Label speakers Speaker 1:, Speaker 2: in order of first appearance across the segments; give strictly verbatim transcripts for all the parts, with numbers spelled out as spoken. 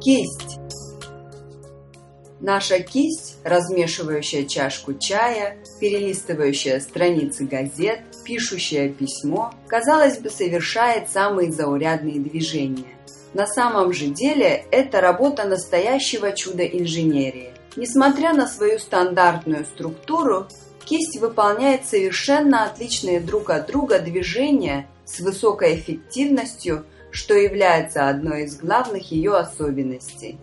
Speaker 1: Кисть. Наша кисть, размешивающая чашку чая, перелистывающая страницы газет, пишущая письмо, казалось бы, совершает самые заурядные движения. На самом же деле это работа настоящего чуда инженерии. Несмотря на свою стандартную структуру, кисть выполняет совершенно отличные друг от друга движения с высокой эффективностью, что является одной из главных ее особенностей.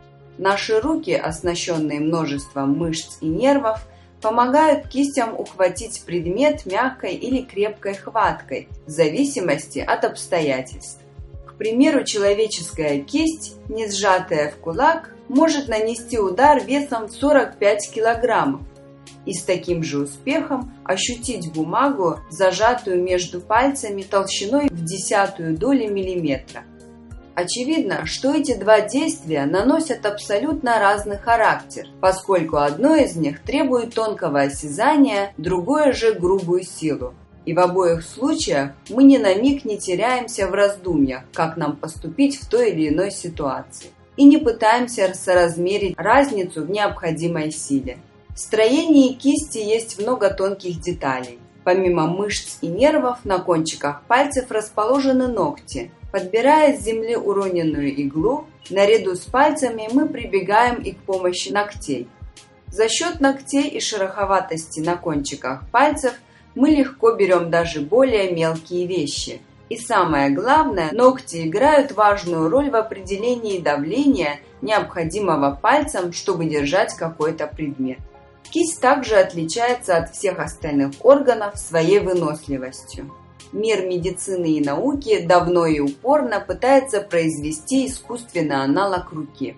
Speaker 1: Наши руки, оснащенные множеством мышц и нервов, помогают кистям ухватить предмет мягкой или крепкой хваткой, в зависимости от обстоятельств. К примеру, человеческая кисть, не сжатая в кулак, может нанести удар весом в сорок пять килограммов и с таким же успехом ощутить бумагу, зажатую между пальцами толщиной в десятую долю миллиметра. Очевидно, что эти два действия наносят абсолютно разный характер, поскольку одно из них требует тонкого осязания, другое же грубую силу. И в обоих случаях мы ни на миг не теряемся в раздумьях, как нам поступить в той или иной ситуации, и не пытаемся соразмерить разницу в необходимой силе. В строении кисти есть много тонких деталей. Помимо мышц и нервов, на кончиках пальцев расположены ногти. Подбирая с земли уроненную иглу, наряду с пальцами мы прибегаем и к помощи ногтей. За счет ногтей и шероховатости на кончиках пальцев мы легко берем даже более мелкие вещи. И самое главное, ногти играют важную роль в определении давления, необходимого пальцем, чтобы держать какой-то предмет. Кисть также отличается от всех остальных органов своей выносливостью. Мир медицины и науки давно и упорно пытается произвести искусственный аналог руки.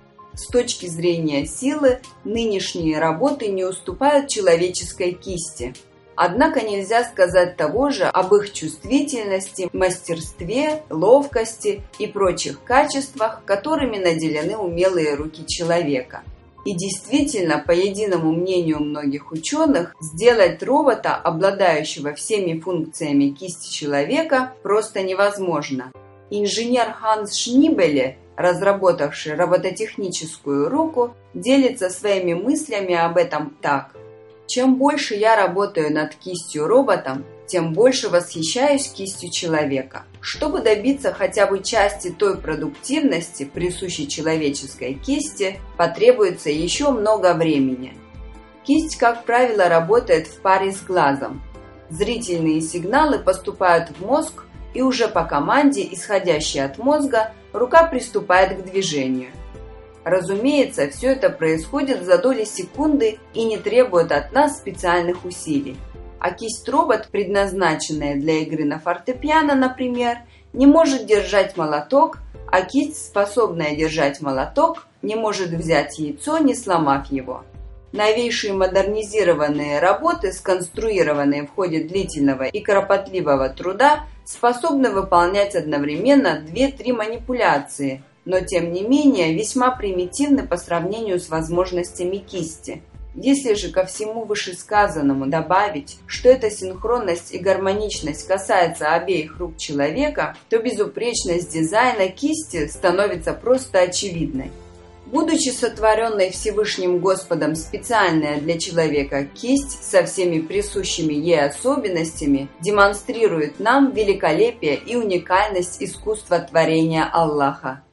Speaker 1: С точки зрения силы, нынешние работы не уступают человеческой кисти. Однако нельзя сказать того же об их чувствительности, мастерстве, ловкости и прочих качествах, которыми наделены умелые руки человека. И действительно, по единому мнению многих ученых, сделать робота, обладающего всеми функциями кисти человека, просто невозможно. Инженер Ханс Шнибеле, разработавший робототехническую руку, делится своими мыслями об этом так. Чем больше я работаю над кистью роботом, тем больше восхищаюсь кистью человека. Чтобы добиться хотя бы части той продуктивности, присущей человеческой кисти, потребуется еще много времени. Кисть, как правило, работает в паре с глазом. Зрительные сигналы поступают в мозг, и уже по команде, исходящей от мозга, рука приступает к движению. Разумеется, все это происходит за доли секунды и не требует от нас специальных усилий. А кисть-робот, предназначенная для игры на фортепиано, например, не может держать молоток, а кисть, способная держать молоток, не может взять яйцо, не сломав его. Новейшие модернизированные работы, сконструированные в ходе длительного и кропотливого труда, способны выполнять одновременно две-три манипуляции, но тем не менее весьма примитивны по сравнению с возможностями кисти. Если же ко всему вышесказанному добавить, что эта синхронность и гармоничность касается обеих рук человека, то безупречность дизайна кисти становится просто очевидной. Будучи сотворенной Всевышним Господом специальная для человека кисть со всеми присущими ей особенностями демонстрирует нам великолепие и уникальность искусства творения Аллаха.